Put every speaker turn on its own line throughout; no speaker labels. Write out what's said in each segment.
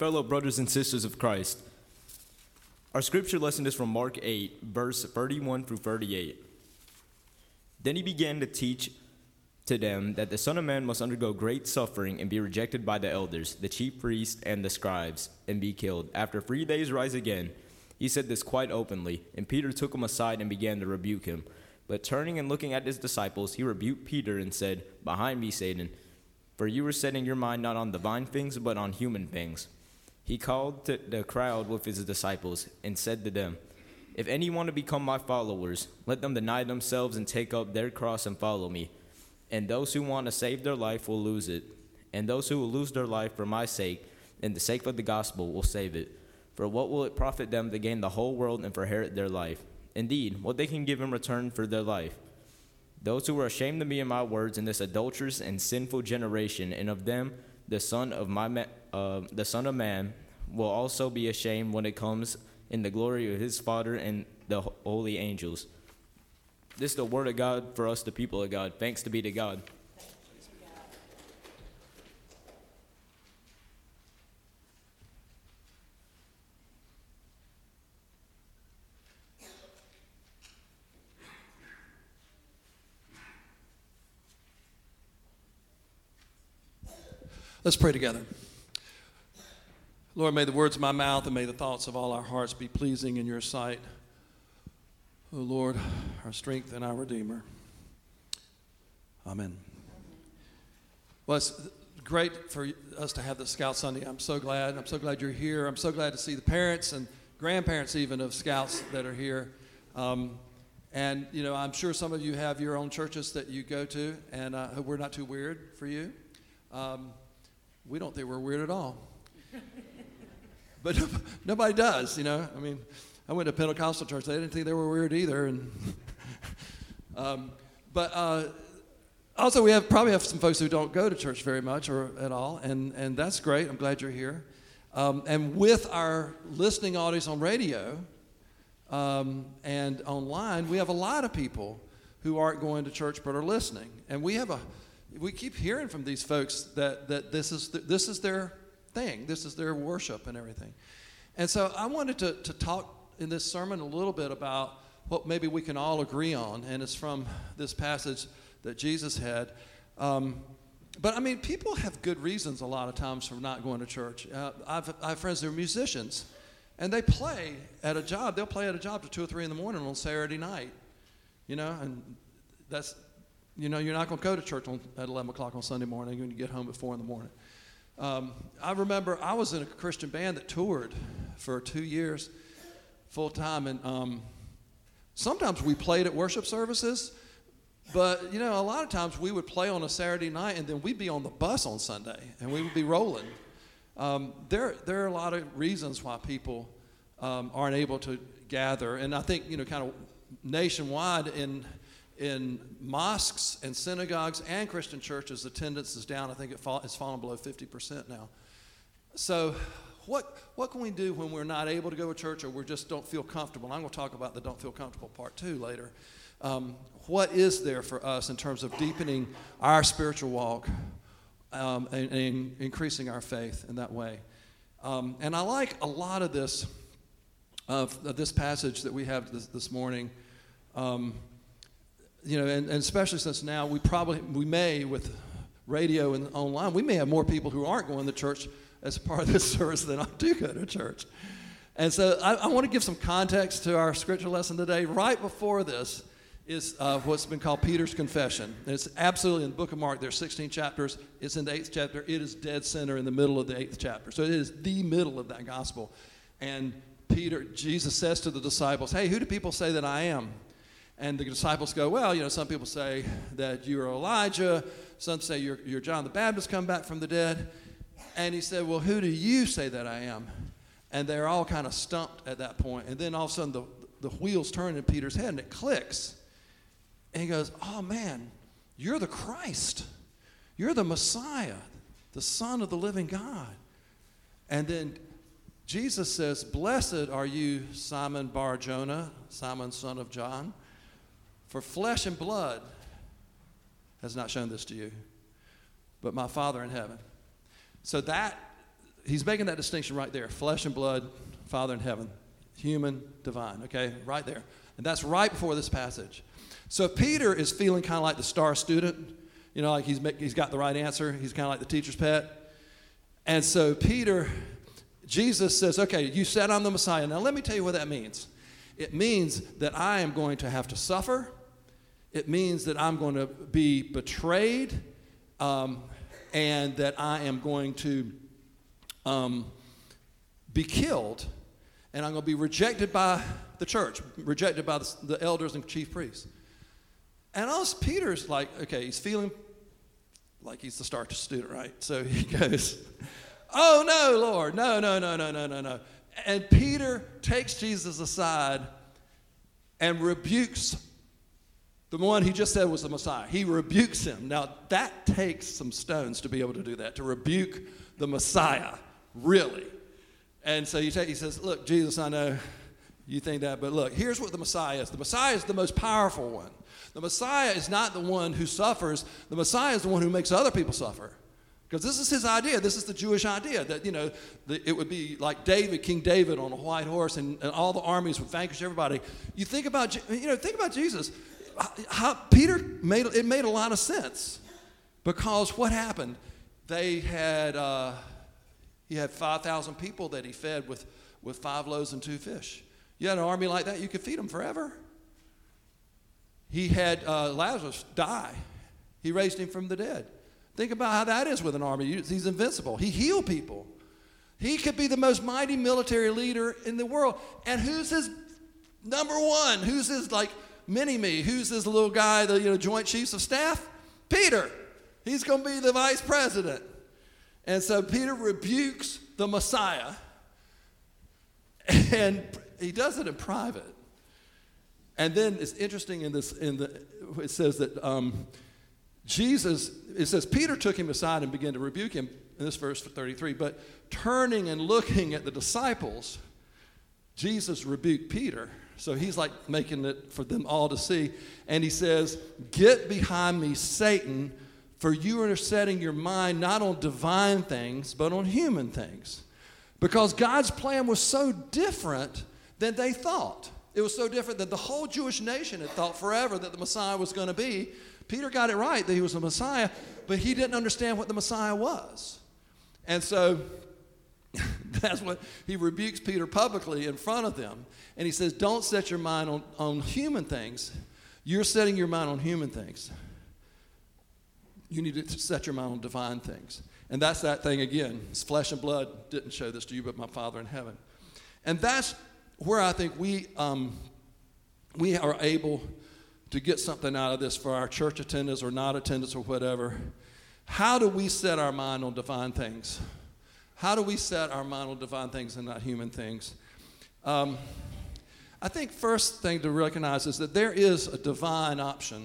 fellow brothers and sisters of Christ. Our scripture lesson is from Mark 8, verse 31 through 38. Then he began to teach to them that the Son of Man must undergo great suffering and be rejected by the elders, the chief priests, and the scribes, and be killed. After 3 days rise again. He said this quite openly, and Peter took him aside and began to rebuke him. But turning and looking at his disciples, he rebuked Peter and said, "Behind me, Satan, for you are setting your mind not on divine things, but on human things." He called to the crowd with his disciples and said to them, "If any want to become my followers, let them deny themselves and take up their cross and follow me. And those who want to save their life will lose it. And those who will lose their life for my sake and the sake of the gospel will save it. For what will it profit them to gain the whole world and inherit their life? Indeed, what they can give in return for their life? Those who are ashamed of me and my words in this adulterous and sinful generation, and of them the Son of Man will also be ashamed when it comes in the glory of his Father and the holy angels." This is the word of God for us, the people of God. Thanks to be to God.
Let's pray together. Lord, may the words of my mouth and may the thoughts of all our hearts be pleasing in your sight. O Lord, our strength and our Redeemer. Amen. Well, it's great for us to have the Scout Sunday. I'm so glad you're here. I'm so glad to see the parents and grandparents even of Scouts that are here. And, you know, I'm sure some of you have your own churches that you go to, and I hope we're not too weird for you. We don't think we're weird at all. But nobody does, you know. I mean, I went to a Pentecostal church. They didn't think they were weird either. And also we probably have some folks who don't go to church very much or at all, and that's great. I'm glad you're here. And with our listening audience on radio and online, we have a lot of people who aren't going to church but are listening. And we keep hearing from these folks that this is their thing. This is their worship and everything. And so I wanted to talk in this sermon a little bit about what maybe we can all agree on, and it's from this passage that Jesus had. But I mean, people have good reasons a lot of times for not going to church. I have friends who are musicians, and they play at a job. They'll play at a job till 2 or 3 in the morning on Saturday night, you know, and that's, you know, you're not going to go to church at 11 o'clock on Sunday morning when you get home at 4 in the morning. I remember I was in a Christian band that toured for 2 years full time, and sometimes we played at worship services, but, you know, a lot of times we would play on a Saturday night, and then we'd be on the bus on Sunday, and we would be rolling. There are a lot of reasons why people aren't able to gather, and I think, you know, kind of nationwide in mosques and synagogues and Christian churches, attendance is down. I think it's fallen below 50% now. So what can we do when we're not able to go to church or we just don't feel comfortable? And I'm going to talk about the don't feel comfortable part too later. What is there for us in terms of deepening our spiritual walk and increasing our faith in that way? And I like a lot of this passage that we have this morning. You know, and especially since now we may, with radio and online, we may have more people who aren't going to church as part of this service than do go to church. And so I want to give some context to our scripture lesson today. Right before this is what's been called Peter's Confession. And it's absolutely in the book of Mark. There's 16 chapters. It's in the 8th chapter. It is dead center in the middle of the 8th chapter. So it is the middle of that gospel. And Jesus says to the disciples, "Hey, who do people say that I am?" And the disciples go, "Well, you know, some people say that you're Elijah. Some say you're John the Baptist come back from the dead." And he said, "Well, who do you say that I am?" And they're all kind of stumped at that point. And then all of a sudden the wheels turn in Peter's head and it clicks. And he goes, "Oh, man, you're the Christ. You're the Messiah, the Son of the living God." And then Jesus says, "Blessed are you, Simon Bar-Jonah, Simon, son of John. For flesh and blood has not shown this to you, but my Father in heaven." So that he's making that distinction right there. Flesh and blood, Father in heaven, human, divine, okay, right there. And that's right before this passage. So Peter is feeling kind of like the star student, like he's got the right answer. He's kind of like the teacher's pet. And so Jesus says, okay, you said I'm the Messiah. Now let me tell you what that means. It means that I am going to have to suffer. It means that I'm going to be betrayed, and that I am going to be killed, and I'm going to be rejected by the church, rejected by the elders and chief priests. And Peter's like, okay, he's feeling like he's the star student, right? So he goes, oh, no, Lord, no. And Peter takes Jesus aside and rebukes the one he just said was the Messiah. He rebukes him. Now, that takes some stones to be able to do that, to rebuke the Messiah, really. And so he says, look, Jesus, I know you think that, but look, here's what the Messiah is. The Messiah is the most powerful one. The Messiah is not the one who suffers. The Messiah is the one who makes other people suffer. Because this is his idea. This is the Jewish idea that, it would be like David, King David on a white horse, and all the armies would vanquish everybody. You think about Jesus. Peter made a lot of sense, because what happened? He had 5,000 people that he fed with 5 loaves and 2 fish. You had an army like that, you could feed them forever. He had Lazarus die. He raised him from the dead. Think about how that is with an army. He's invincible. He healed people. He could be the most mighty military leader in the world. And who's his number one? Who's his mini-me? Who's this little guy, the Joint Chiefs of Staff? Peter. He's going to be the vice president. And so Peter rebukes the Messiah, and he does it in private. And then it's interesting it says that it says Peter took him aside and began to rebuke him in this verse 33. But turning and looking at the disciples, Jesus rebuked Peter. So he's like making it for them all to see. And he says, "Get behind me, Satan, for you are setting your mind not on divine things, but on human things." Because God's plan was so different than they thought. It was so different that the whole Jewish nation had thought forever that the Messiah was going to be. Peter got it right that he was the Messiah, but he didn't understand what the Messiah was. And so that's what he rebukes Peter publicly in front of them. And he says, don't set your mind on human things. You're setting your mind on human things. You need to set your mind on divine things. And that's that thing again. It's flesh and blood didn't show this to you, but my Father in heaven. And that's where I think we are able to get something out of this for our church attendance or not attendance or whatever. How do we set our mind on divine things? How do we set our mind on divine things and not human things? I think first thing to recognize is that there is a divine option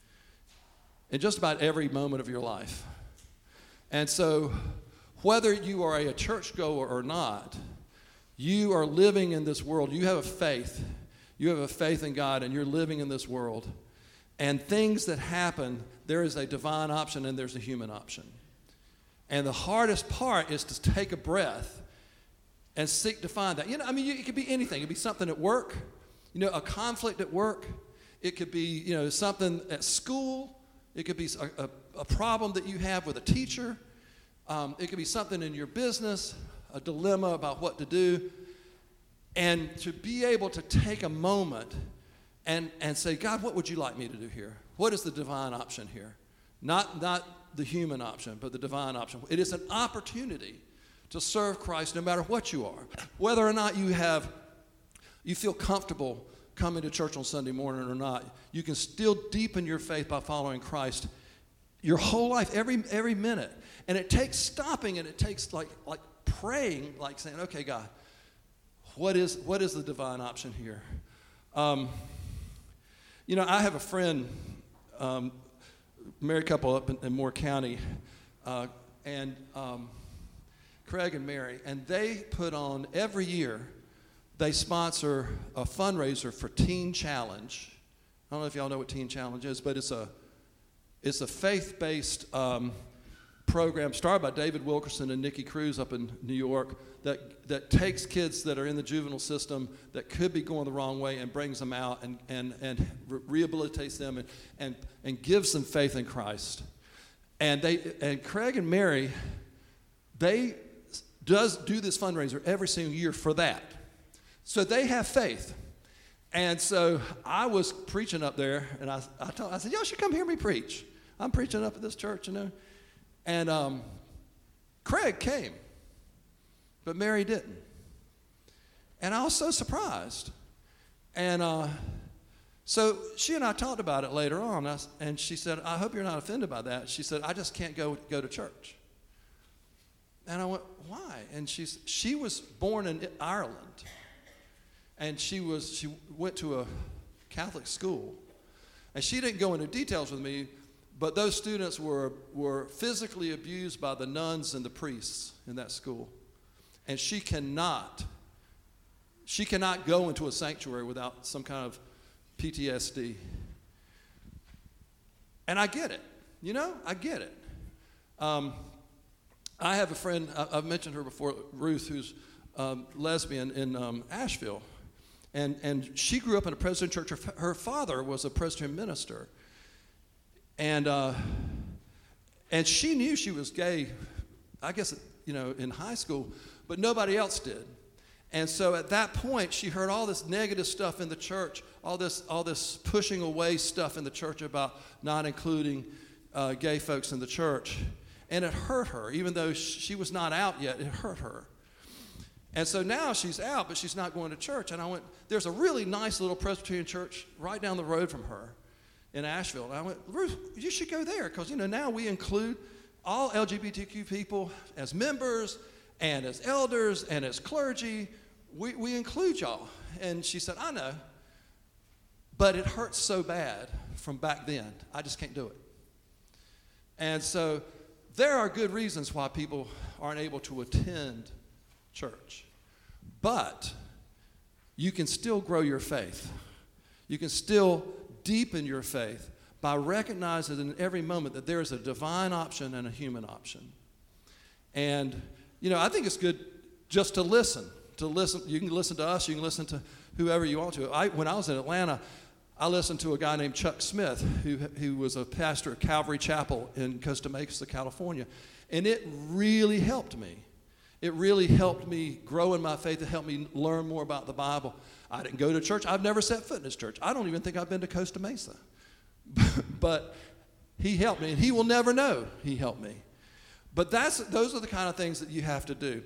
in just about every moment of your life. And so whether you are a churchgoer or not, you are living in this world. You have a faith. You have a faith in God, and you're living in this world. And things that happen, there is a divine option and there's a human option. And the hardest part is to take a breath and seek to find that. It could be anything. It could be something at work, a conflict at work. It could be, something at school. It could be a problem that you have with a teacher. It could be something in your business, a dilemma about what to do. And to be able to take a moment and say, God, what would you like me to do here? What is the divine option here? Not the human option, but the divine option. It is an opportunity to serve Christ no matter what you are. Whether or not you feel comfortable coming to church on Sunday morning or not, you can still deepen your faith by following Christ your whole life, every minute. And it takes stopping, and it takes like praying, like saying, okay, God, what is the divine option here? I have a friend, married couple up in Moore County, and Craig and Mary, and they put on every year, they sponsor a fundraiser for Teen Challenge. I don't know if y'all know what Teen Challenge is, but it's a faith-based program started by David Wilkerson and Nikki Cruz up in New York that takes kids that are in the juvenile system that could be going the wrong way and brings them out and rehabilitates them and gives them faith in Christ. And Craig and Mary, they do this fundraiser every single year for that. So they have faith. And so I was preaching up there, and I said, y'all should come hear me preach. I'm preaching up at this church, you know. And Craig came, but Mary didn't. And I was so surprised. And so she and I talked about it later on, and she said, I hope you're not offended by that. She said, I just can't go to church. And I went, why? And she was born in Ireland, and she went to a Catholic school. And she didn't go into details with me, but those students were physically abused by the nuns and the priests in that school. And she cannot go into a sanctuary without some kind of PTSD. And I get it. You know, I get it. I have a friend, I've mentioned her before, Ruth, who's lesbian in Asheville. And she grew up in a Presbyterian church. Her father was a Presbyterian minister. And she knew she was gay, I guess, you know, in high school, but nobody else did. And so at that point, she heard all this negative stuff in the church, all this pushing away stuff in the church about not including gay folks in the church. And it hurt her, even though she was not out yet, it hurt her. And so now she's out, but she's not going to church. And I went, there's a really nice little Presbyterian church right down the road from her in Asheville. And I went, Ruth, you should go there, because, you know, now we include all LGBTQ people as members and as elders and as clergy. We include y'all. And she said, I know, but it hurts so bad from back then. I just can't do it. And so there are good reasons why people aren't able to attend church. But you can still grow your faith. You can still deepen your faith by recognizing in every moment that there is a divine option and a human option. And, you know, I think it's good just to listen. You can listen to us, you can listen to whoever you want to. When I was in Atlanta, I listened to a guy named Chuck Smith, who was a pastor at Calvary Chapel in Costa Mesa, California. And it really helped me. It really helped me grow in my faith. It helped me learn more about the Bible. I didn't go to church. I've never set foot in his church. I don't even think I've been to Costa Mesa. But he helped me, and he will never know he helped me. But those are the kind of things that you have to do.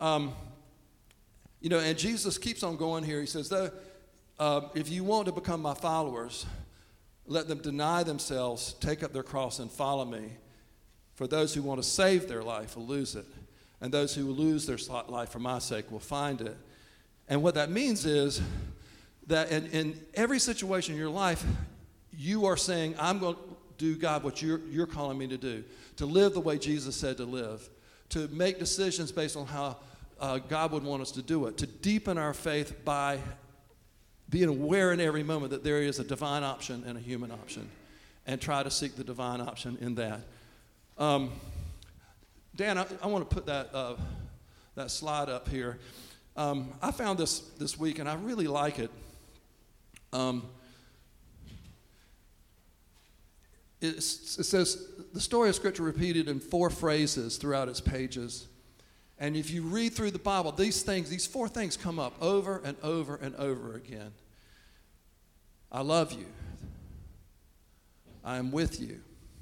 You know, and Jesus keeps on going here. He says, if you want to become my followers, let them deny themselves, take up their cross, and follow me. For those who want to save their life will lose it, and those who lose their life for my sake will find it. And what that means is that in every situation in your life, you are saying, I'm going to do, God, what you're calling me to do, to live the way Jesus said to live, to make decisions based on how God would want us to do it, to deepen our faith by being aware in every moment that there is a divine option and a human option, and try to seek the divine option in that. Dan, I want to put that slide up here. I found this week, and I really like it. It says, the story of Scripture repeated in 4 phrases throughout its pages. And if you read through the Bible, these 4 things come up over and over and over again. I love you. I am with you.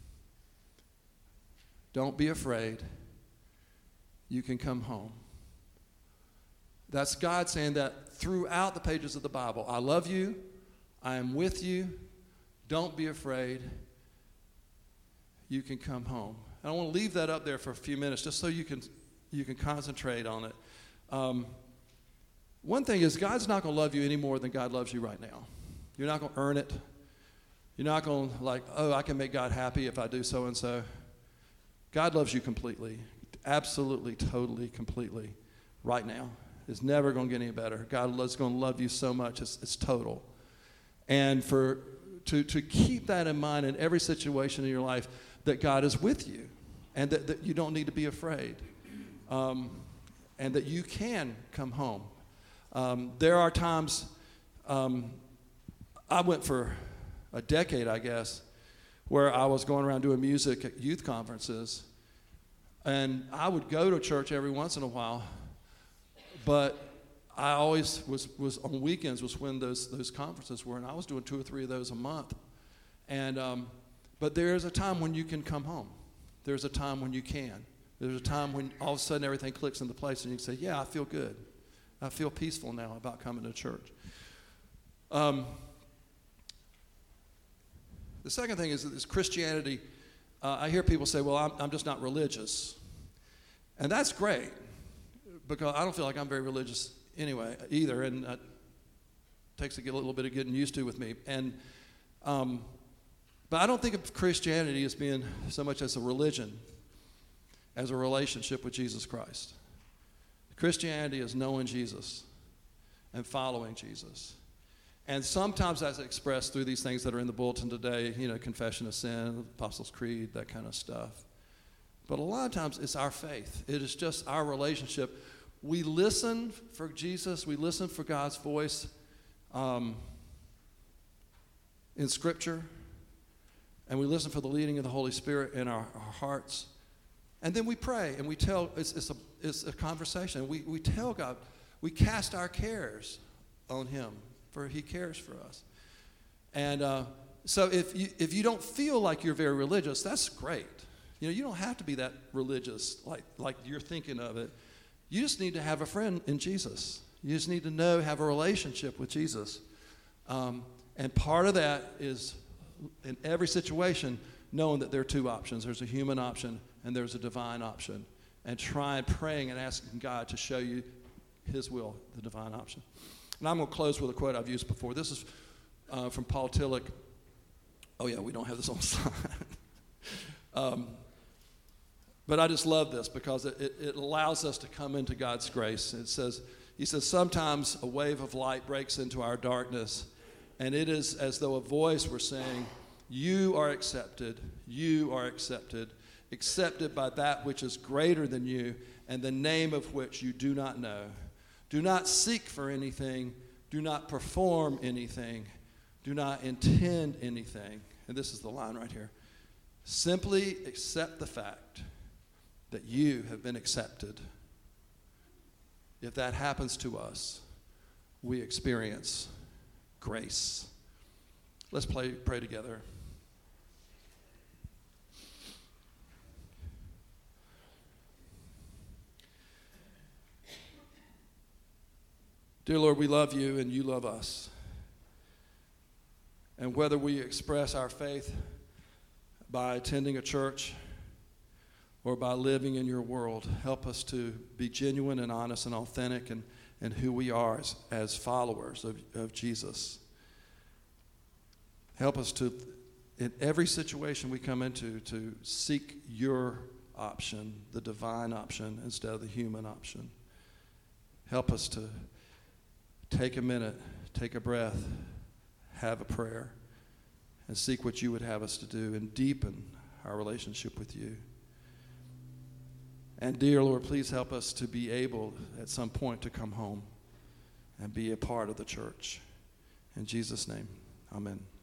Don't be afraid. You can come home. That's God saying that throughout the pages of the Bible. I love you. I am with you. Don't be afraid. You can come home. And I want to leave that up there for a few minutes just so you can concentrate on it. One thing is, God's not going to love you any more than God loves you right now. You're not going to earn it. You're not going to I can make God happy if I do so and so. God loves you completely, absolutely, totally, completely, right now. It's never going to get any better. God is going to love you so much, it's total. And to keep that in mind in every situation in your life, that God is with you. and that you don't need to be afraid, and that you can come home. There are times, I went for a decade, I guess, where I was going around doing music at youth conferences, and I would go to church every once in a while, but I always was on weekends was when those conferences were, and I was doing 2 or 3 of those a month. And but there is a time when you can come home. There's a time when you can. There's a time when all of a sudden everything clicks into place, and you can say, "Yeah, I feel good. I feel peaceful now about coming to church." The second thing is Christianity. I hear people say, "Well, I'm just not religious," and that's great, because I don't feel like I'm very religious anyway either, and it takes a little bit of getting used to with me. And but I don't think of Christianity as being so much as a religion, as a relationship with Jesus Christ. Christianity is knowing Jesus and following Jesus. And sometimes that's expressed through these things that are in the bulletin today, confession of sin, Apostles' Creed, that kind of stuff. But a lot of times it's our faith. It is just our relationship. We listen for Jesus. We listen for God's voice in Scripture. And we listen for the leading of the Holy Spirit in our hearts. And then we pray, and we tell, it's a conversation. We tell God, we cast our cares on Him, for He cares for us. And so if you don't feel like you're very religious, that's great. You don't have to be that religious like you're thinking of it. You just need to have a friend in Jesus. You just need to have a relationship with Jesus. And part of that is, in every situation, knowing that there are 2 options. There's a human option and there's a divine option. And praying and asking God to show you His will, the divine option. And I'm going to close with a quote I've used before. This is from Paul Tillich. Oh, yeah, we don't have this on the slide. But I just love this because it allows us to come into God's grace. He says, sometimes a wave of light breaks into our darkness, and it is as though a voice were saying, "You are accepted, accepted by that which is greater than you, and the name of which you do not know. Do not seek for anything, do not perform anything, do not intend anything." And this is the line right here. Simply accept the fact that you have been accepted. If that happens to us, we experience grace. Let's pray together. Dear Lord, we love you and you love us. And whether we express our faith by attending a church or by living in your world, help us to be genuine and honest and authentic in who we are as followers of Jesus. Help us to, in every situation we come into, to seek your option, the divine option, instead of the human option. Help us to take a minute, take a breath, have a prayer, and seek what you would have us to do and deepen our relationship with you. And dear Lord, please help us to be able at some point to come home and be a part of the church. In Jesus' name, amen.